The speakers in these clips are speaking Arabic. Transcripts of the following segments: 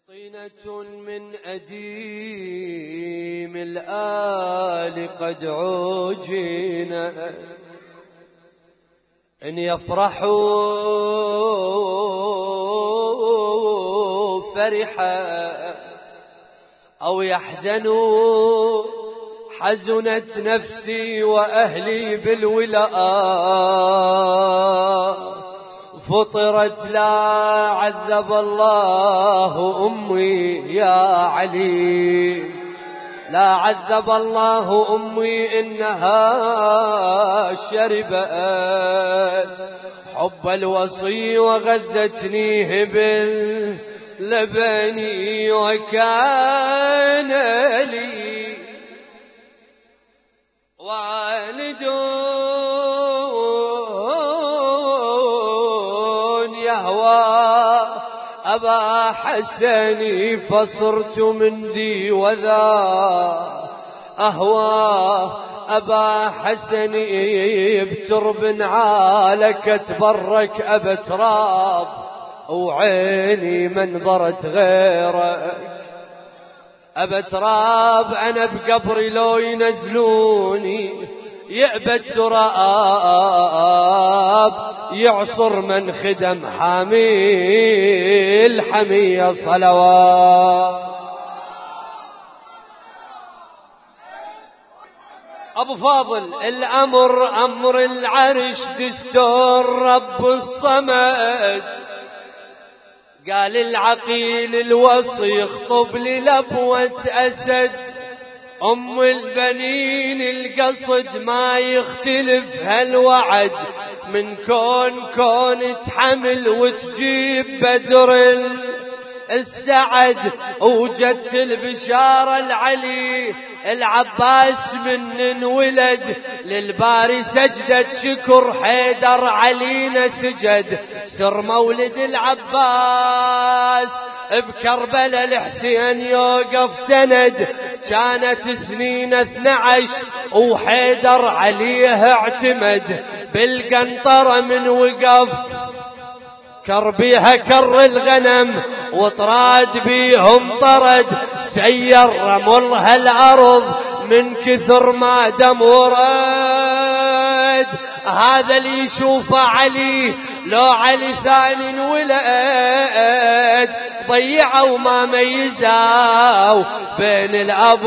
طينة من أديم الآل قد عجنت، إن يفرحوا فرحت أو يحزنوا حزنت نفسي وأهلي بالولاء. فطرت لا عذب الله أمي يا علي، لا عذب الله أمي إنها شربت حب الوصي وغذتنيه باللبن. وكان لي والد يهوى أبا حسن، فصرت من ذي وذا أهوى أبا حسن. بترب عالك تبرك أبا تراب، وعيني منظرت غيرك أبا تراب. أنا بقبري لو ينزلوني يأبى التراب، يعصر من خدم حامي الحمية صلوات. أبو فاضل الأمر أمر العرش دستور رب الصمد، قال العقيل الوصي اخطب لي لبوة أسد. أم البنين القصد ما يختلف هالوعد، من كون تحمل وتجيب بدر السعد. وجدت البشارة العلي العباس من انولد، للباري سجدة شكر حيدر علينا سجد. سر مولد العباس بكربلاء الحسين يوقف سند، كانت سنين 12 وحيدر عليه اعتمد. بالقنطرة من وقف كربيها كر الغنم، وطراد بيهم طرد سير رملها الأرض من كثر ما دم ورد. هذا اللي يشوفه علي لو علي ثاني انولد، ضيعوا ما ميزاوا بين الأب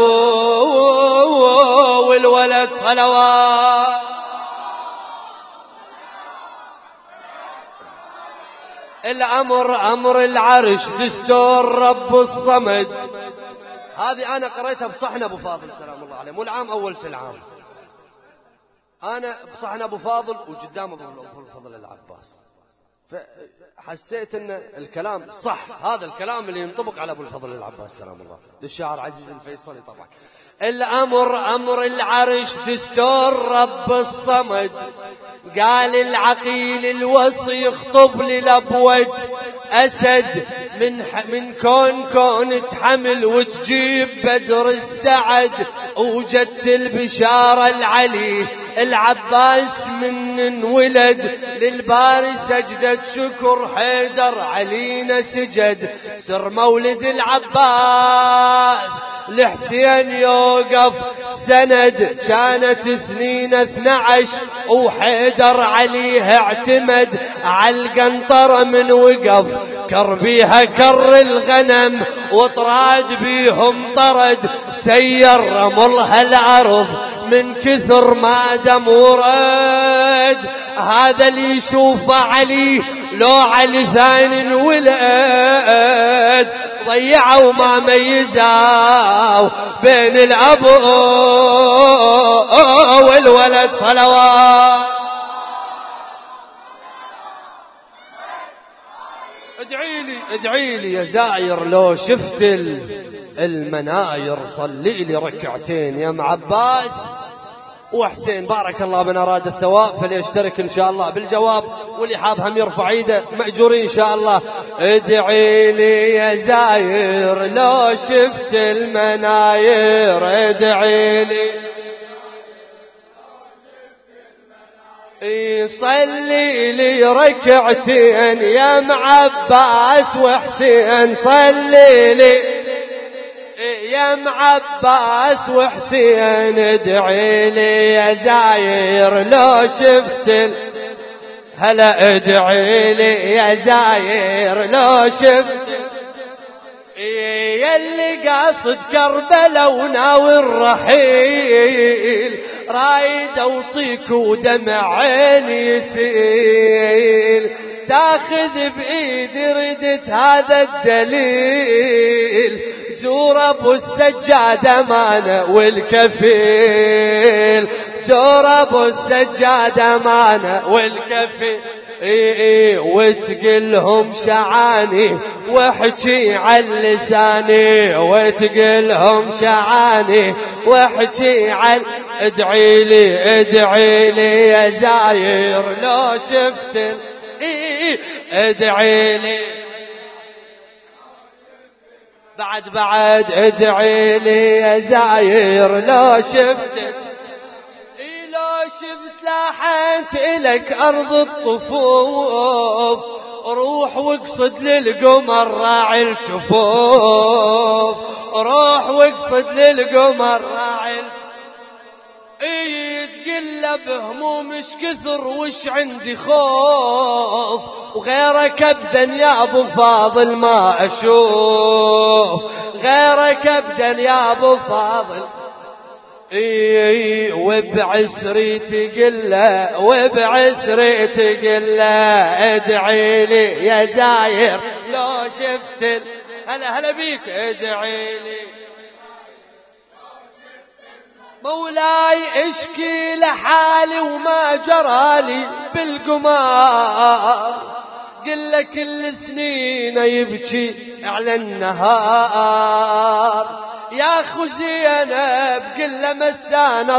والولد صلوات. الأمر أمر العرش دستور رب الصمد. هذه أنا قريتها بصحن أبو فاضل سلام الله عليه، مو العام أول العام. أنا بصحن أبو فاضل وقدام أبو الفضل العباس، فحسيت أن الكلام صح، هذا الكلام اللي ينطبق على أبو الفضل العباس سلام الله للشاعر عزيز الفيصلي طبعا. الأمر أمر العرش دستور رب الصمد، قال العقيل الوصي اخطب لي لبوة أسد. من كون تحمل وتجيب بدر السعد. وجدت البشارة العلي العباس من انولد، للباري سجدة شكر حيدر علينا سجد. سر مولد العباس الحسين يوقف سند، كانت سنين 12 وحيدر عليه اعتمد. عالقنطرة من وقف كربيها كر الغنم، وطراد بيهم طرد سير رملها الأرض من كثر ما دم ورد. هذا اللي يشوفه علي لو علي ثاني انولد، ضيعوا ما ميزاوا بين الأب والولد صلوات. ادعي لي يا زاير لو شفت المناير، صلي لي ركعتين يا معباس وحسين. بارك الله من أراد الثواب فليشترك إن شاء الله بالجواب، واللي حاب هم يرفع ايده مأجورين إن شاء الله. ادعي لي يا زاير لو شفت المناير، ادعي لي صلي لي ركعتين يا معباس وحسين، صلي لي يا معباس وحسين، ادعي لي يا زاير لو شفت هلا ادعي لي يا زاير لو شفت يلي قاصد كربلا وناوي الرحيل، رايد اوصيك ودمع عيني يسيل، تاخذ بايدي ردت هذا الدليل، زور ابو السجاد امانه والكفيل، زور ابو السجاد امانه والكفيل، وتقلهم شعاني واحكي عن لساني، وتقلهم شعاني واحكي عن ادعي لي يا زاير لو شفت ادعي لي بعد ادعي لي يا زاير لو شفت لاحنت إلك أرض الطفوف، روح واقصد للقمر راعي الجفوف، روح واقصد للقمر راعي يتقلب همومش كثر وش عندي خوف، وغيرك ابدا يا ابو فاضل ما اشوف، غيرك ابدا يا ابو فاضل وبعسري تقله وبعسري تقله ادعي لي يا زاير لو شفت هلا بيك ادعي لي مولاي اشكي لحالي وما جرالي بالقمار، قل كل سنين يبكي على النهار، يا خو زينب قل مسانا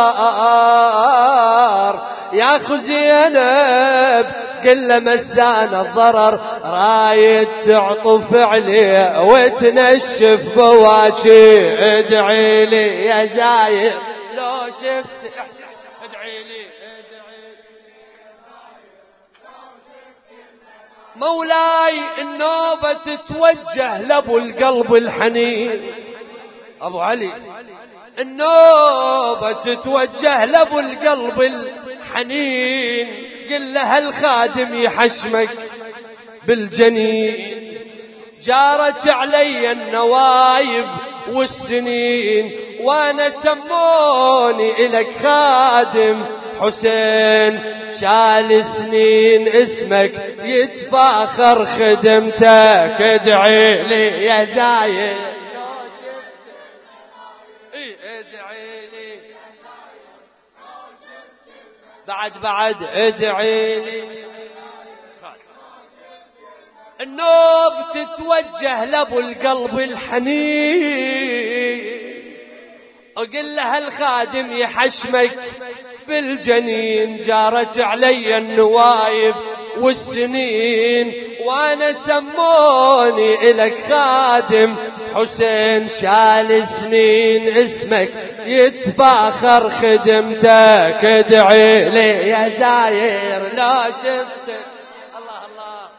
الضرار، يا خو زينب قل مسانا الضرر، رايد تعطف عليه وتنشف بواجي، ادعي لي يا زاير لو شفت ادعي لي مولاي، النوبة تتوجه لابو القلب الحنين ابو علي، النوبة تتوجه لابو القلب الحنين، قل له الخادم يحشمك بالجنين، جارت علي النوايب والسنين، وانا سموني الك خادم حسين، شال سنين اسمك يتفاخر خدمتك، ادعي لي يا زايد ادعي لي بعد ادعي لي، النوب تتوجه لابو القلب الحنين، وقل له الخادم يحشمك بالجنين، جارت علي النوايب والسنين، وانا سموني الك خادم حسين، شال سنين اسمك يتفاخر خدمتك، ادعي لي يا زاير لا شفتك الله الله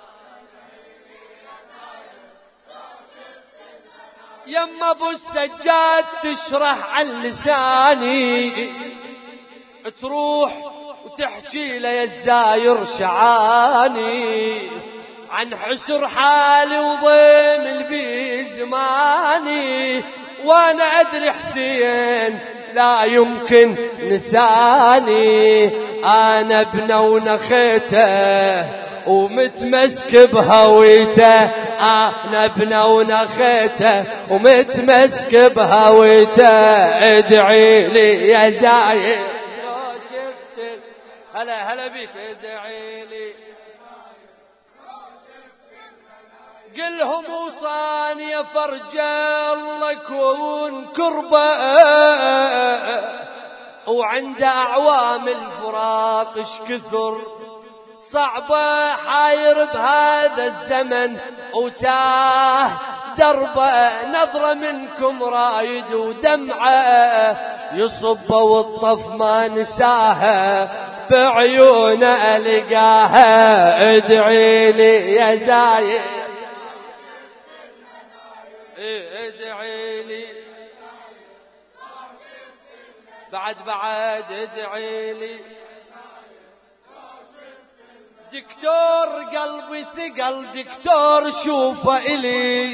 يما ابو السجاد تشرح عن لساني، تروح وتحكي لي يا الزاير شعاني، عن حسر حالي وضيم البي زماني، وانا ادري حسين لا يمكن نساني، انا ابنه ونخيته ومتمسك بهويته، انا ابنه ونخيته ومتمسك بهويته، ادعي لي يا زاير لو شفت هلا بيك ادعي لي، قلهم وصاني يا فرج الله كون كربة، وعند أعوام الفراق اش كثر صعبة، حاير بهذا الزمن وتاه دربه، نظرة منكم رايد ودمعة يصب والطف ما نساها، بعيونه ألقاها. ادعي لي يا زاير، ادعي لي بعد ادعي لي. دكتور قلبي ثقل، دكتور شوفه إلي،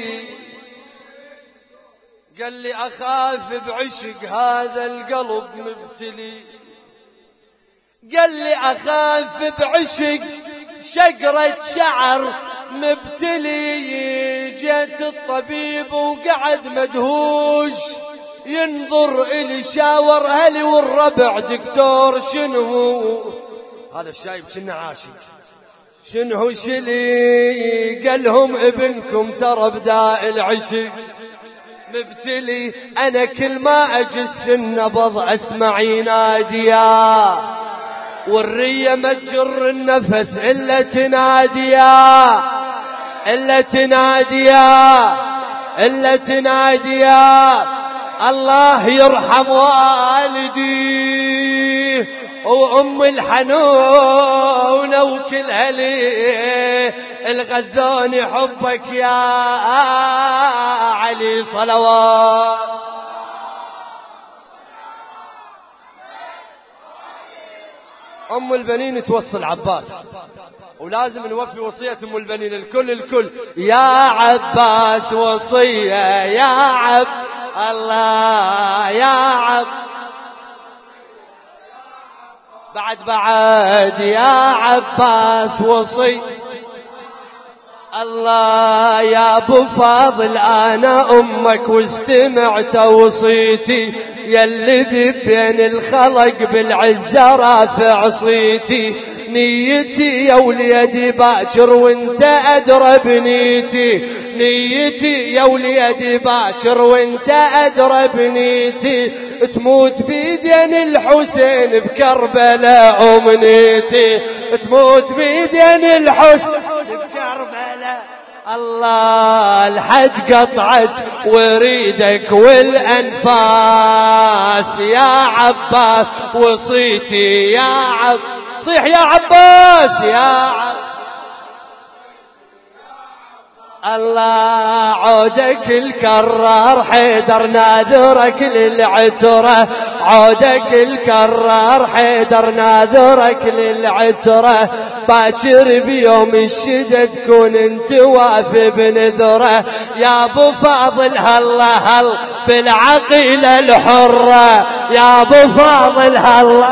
قال لي أخاف بعشق هذا القلب مبتلي. قال لي أخاف بعشق شقرة شعر مبتلي. جيت الطبيب وقعد مدهوش ينظر إلي، شاور أهلي والربع دكتور شنو هذا الشايب شنو عاشق شنو شلي. قالهم ابنكم ترى بداء العشق مبتلي. أنا كل ما أجس النبض أسمع يناديا، والرية ما تجر النفس إلا تناديا، إلا تناديا، إلا تناديا. الله يرحم والدي وأم الحنونة وكل أهلي الغذوني حبك يا علي صلوات. أم البنين توصل عباس، ولازم نوفي وصية أم البنين. الكل يا عباس وصية يا عب الله يا عب. بعد يا عباس وصي الله يا ابو فاضل. انا امك واستمع توصيتي، يلي ذبين الخلق بالعزة رافع صيتي. نيتي يا وليدي باكر وانت ادرى بنيتي، نيتي يا وليدي باكر وانت ادرى بنيتي. تموت بيدين الحسين بكربلاء امنيتي، تموت بيدين الحسين بكربلاء. الله الحد قطعت وريدك والأنفاس يا عباس وصيتي يا عباس. صيح يا عباس يا عباس. الله عودك الكرار حيدر ناذرك للعترة، عودك الكرار حيدر ناذرك للعترة. باكر بيوم الشدة تكون انت وافي بنذره. يا ابو فاضل هلا هل بالعقيلة الحرة، يا ابو فاضل هلا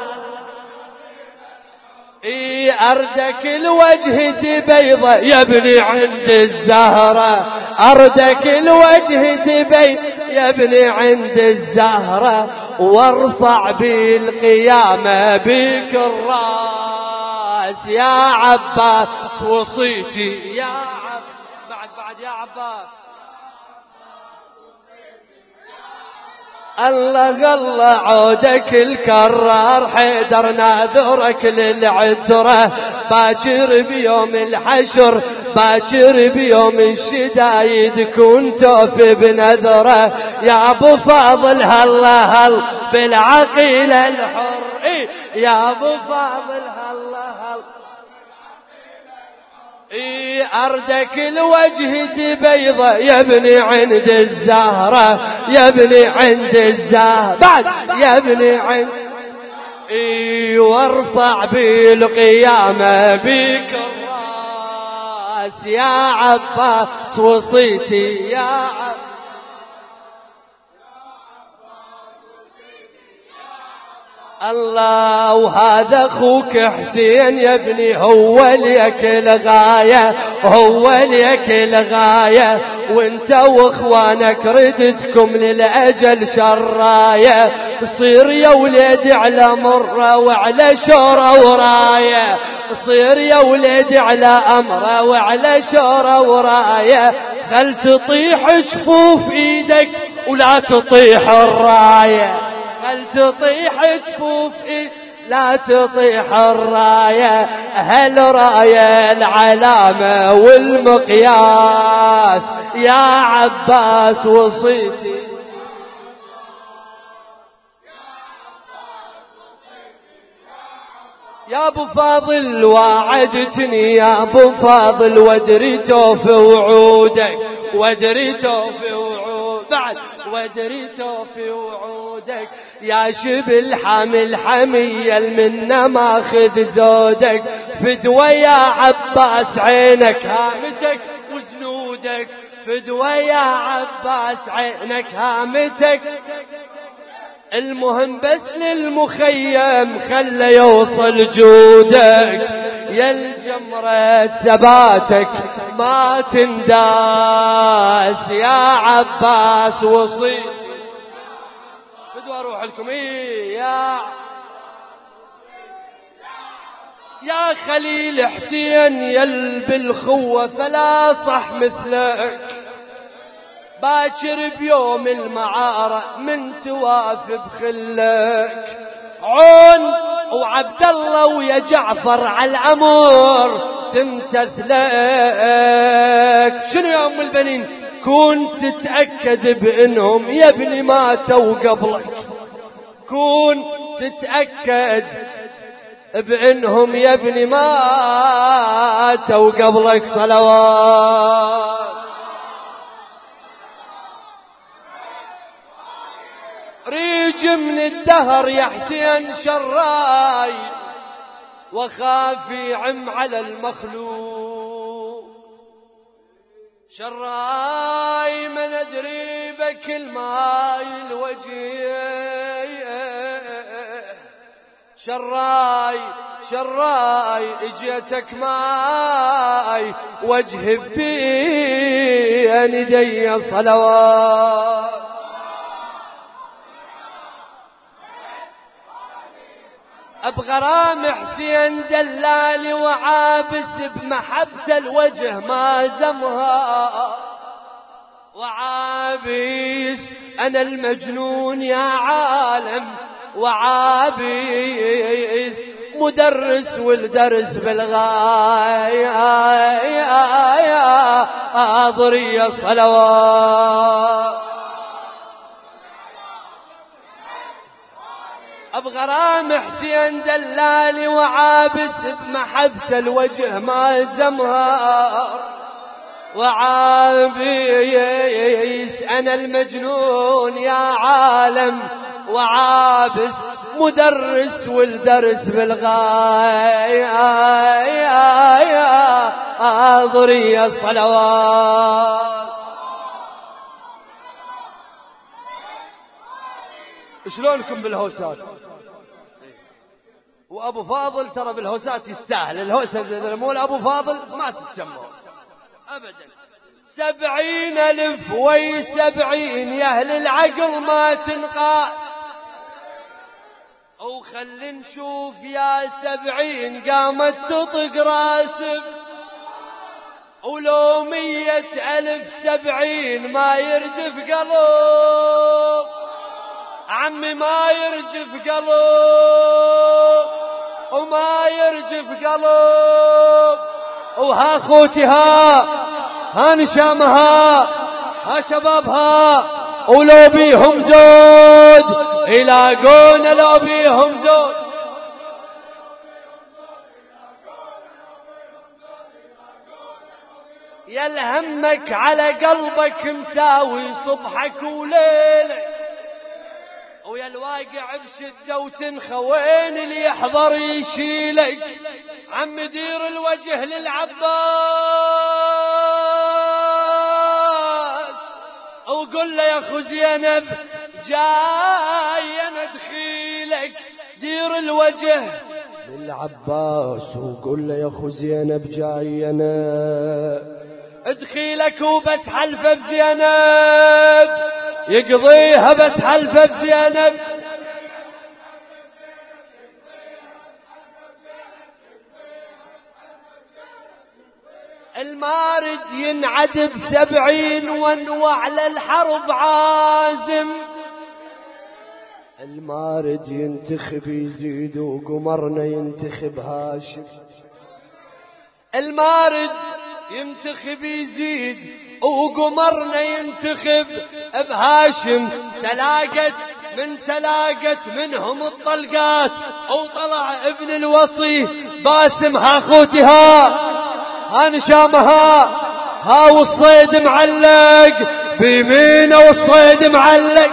أردك الوجه تبيضة يا ابني عند الزهرة، أردك الوجه تبيض يا ابني عند الزهرة. وارفع بالقيامة بك الراس يا عباس وصيتي يا عباس. بعد يا عباس. الله عودك الكرار حيدر ناذرك للعترة. باكر بيوم الحشر، باكر بيوم الشدايد كنت توفي بنذره. يا ابو فاضل هلا هل بالعقيلة الحر، يا ابو فاضل هلا هل أردك الوجه تبيضة يا ابني عند الزهرة، يا ابني عند الزهرة. بعد يا ابني عند وارفع بالقيامة بك الراس يا عباس وصيتي يا عباس. الله وهذا اخوك حسين يا ابني هو ليك الغاية، هو ليك الغاية. وانت واخوانك ردتكم للاجل شراية. صير يا وليد على مرة وعلى شورة وراية، صير يا وليد على امره وعلى شورة وراية. خل تطيح جفوف ايدك ولا تطيح الراية، خل تطيح جفوف لا تطيح الراية. هالراية العلامة والمقياس يا عباس وصيتي. يا ابو فاضل واعدتني يا ابو فاضل وادري توفي وعودك وادري توفي وعودك بعد وادري توفي وعودك يا شبل حامل حمية المنة ماخذ زودك فدوى يا عباس عينك هامتك وزنودك فدوى يا عباس عينك هامتك المهم بس للمخيم خلى يوصل جودك يا الجمرة ثباتك ما تنداس يا عباس وصي بدو اروح لكم يا خليل حسين يل بالخوة فلا صح مثلك باكر بيوم المعارة من توافي بخلك عون وعبد الله ويا جعفر على العمر تمتثلك شنو يا ام البنين كنت تتأكد بانهم يا ابني ماتوا قبلك كنت تتأكد بانهم يا ابني ماتوا قبلك صلوات ريج من الدهر يا حسين شراي وخافي عم على المخلوق شراي من ادري بك الماي الوجيه شراي اجيتك ماي وجه بين يدي صلوات بغرام حسين دلالي وعابس بمحبة الوجه ما زمها وعابس أنا المجنون يا عالم وعابس مدرس والدرس بالغاية أضري صلوات بغرام حسين دلالي وعابس بمحبة الوجه ما زمهر وعابس أنا المجنون يا عالم وعابس مدرس والدرس بالغاية أضري صلوات شلونكم بالهوسات وابو فاضل ترى بالهوسات يستاهل الهوسة مو ابو فاضل ما تتسمى ابدا 70,000 وي 70 يا اهل العقل ما تنقاس او خلي نشوف يا 70 قامت تطق راسب ولو 100,000 70 ما يرجف قلب عمي ما يرجف قلب وما يرجف قلب وها خوتي ها نشامها ها شبابها ولو بيهم زود يلاقون لو بيهم زود يلهمك على قلبك مساوي صبحك وليلك ويا الواقع بشدة وتنخوين اللي يحضر يشيلك عم دير الوجه للعباس وقل له يا اخو زينب جاي ندخيلك دير الوجه للعباس وقل له يا اخو زينب جاي ادخيلك وبس حلفه بزينب يقضيها بس حلفه بزينب المارد ينعد ب70 وانوع للحرب عازم المارد ينتخب يزيد وقمرنا ينتخب هاشم المارد ينتخب يزيد وقمرنا ينتخب بهاشم تلاقت من تلاقت منهم الطلقات وطلع ابن الوصي باسم ها خوتي ها نشامها ها والصيد معلق بيمينه والصيد معلق.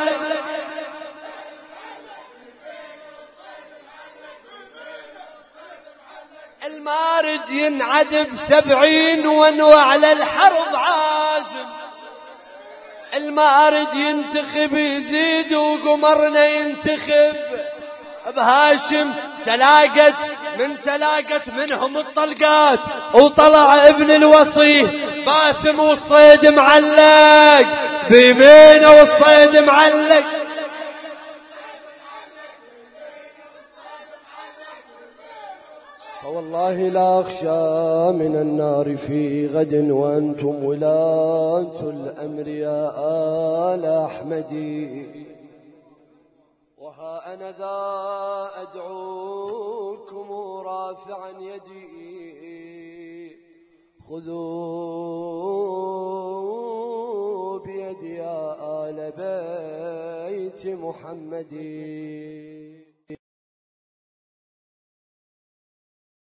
المارد ينعدب 70 وانوع للحرب عازم. المارد ينتخب يزيد وقمرنا ينتخب بهاشم. تلاقت منهم الطلقات وطلع ابن الوصي باسم والصيد معلق بيمينه والصيد معلق. فوالله لا أخشى من النار في غد وأنتم ولاة الأمر يا آل أحمدي. وها أنا ذا أدعوكم رافعا يدي خذوا بيدي يا آل بيت محمد.